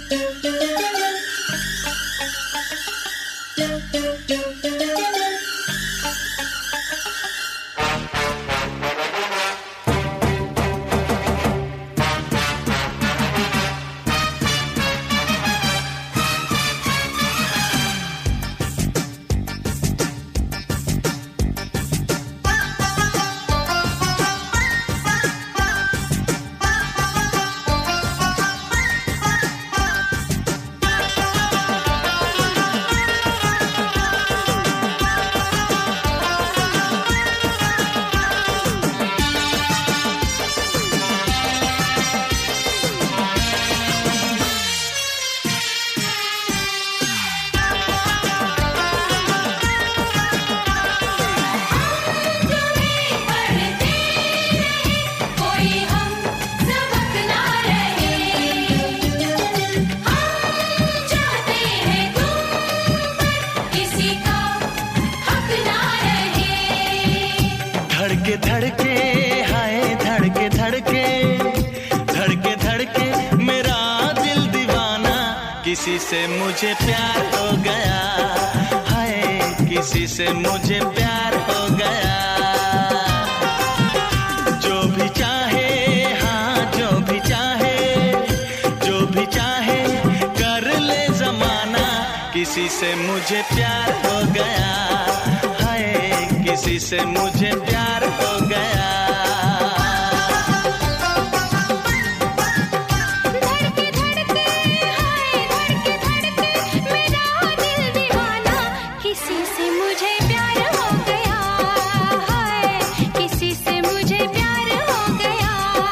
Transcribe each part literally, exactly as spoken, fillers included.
धड़के धड़के हाय धड़के धड़के धड़के धड़के मेरा दिल दीवाना, किसी से मुझे प्यार हो गया, हाय किसी से मुझे प्यार हो गया। जो भी चाहे हाँ जो भी चाहे जो भी चाहे कर ले जमाना, किसी से मुझे प्यार हो गया, हाय किसी से मुझे प्यार हो गया। धड़के धड़के हाय धड़के धड़के मेरा दिल दीवाना, किसी से मुझे प्यार हो गया, हाय किसी से मुझे प्यार हो गया।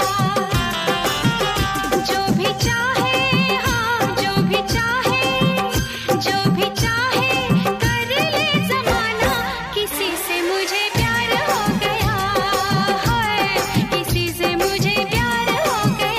जो भी चाहे हाँ जो भी चाहे जो भी चाहे कर ले जमाना, किसी से मुझे प्यार हो गया, हाय किसी से मुझे प्यार हो गया।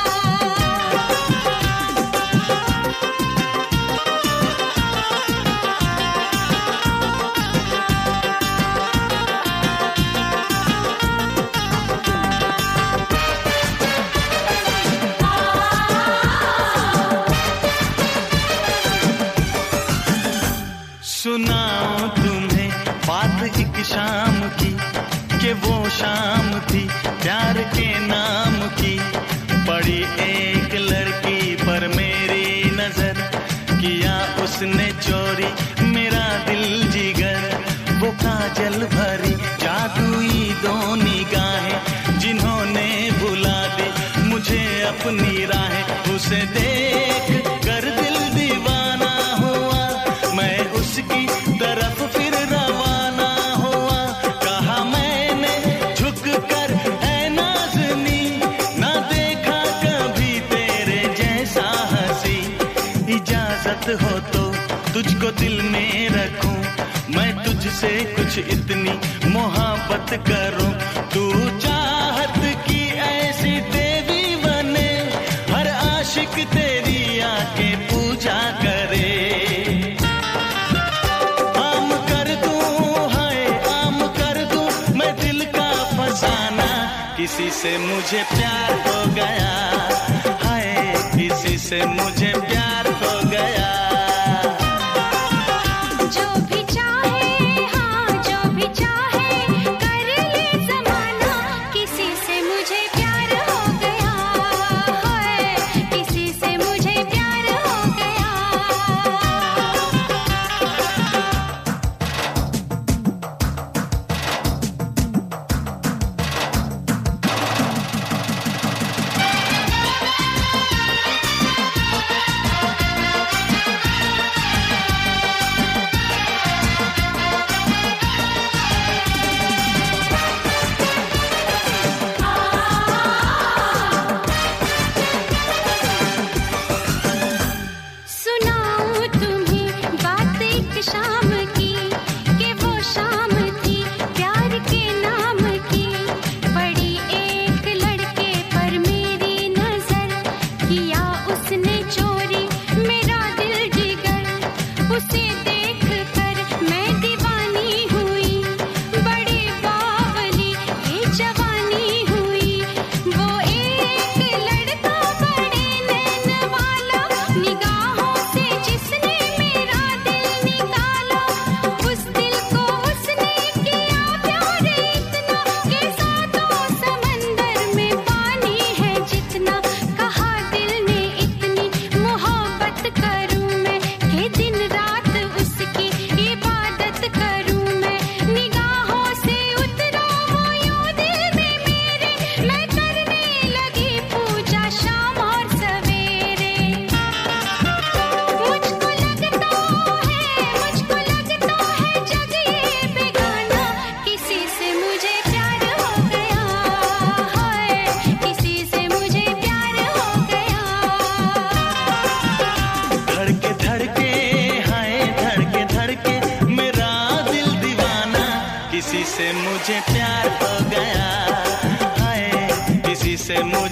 सुनाओ तुम्हें बात एक शाम की, कि वो शाम थी प्यार के नाम की। पड़ी एक लड़की पर मेरी नजर, किया उसने चोरी मेरा दिल जिगर। वो काजल भरी जादुई दो निगाहें, जिन्होंने बुला दी मुझे अपनी राहें। उसे देख कर दिल दीवाना हुआ, मैं उसकी तरफ फिर रवाना हुआ। कहा मैंने झुक कर है नाज़नी, ना देखा कभी तेरे जैसा हंसी। इजाजत हो तो तुझको दिल में रखूं, मैं तुझसे कुछ इतनी मोहब्बत करूं। तू चाहत की ऐसी देवी बने, हर आशिक तेरी आके पूजा करे। आम कर दूं हाय आम कर दूं मैं दिल का फसाना, किसी से मुझे प्यार हो गया, हाय किसी से मुझे प्यार हो गया। जो भी चाहे हाँ जो भी चाहे कर ले जमाना, किसी से मुझे प्यार हो गया, हाय किसी से मुझे प्यार हो गया। सुनाऊं तुम्हें बात एक शाम की, कि वो शाम थी प्यार के नाम की। पड़ी एक लड़के पर मेरी नजर, किया उसने चोरी मेरा दिल जिगर। उसे देख कर मैं दीवानी हुई, बड़ी बावली ये जवानी हुई। वो एक लड़का बड़े नैन वाला, से मुझे प्यार हो गया, हाय किसी से मुझे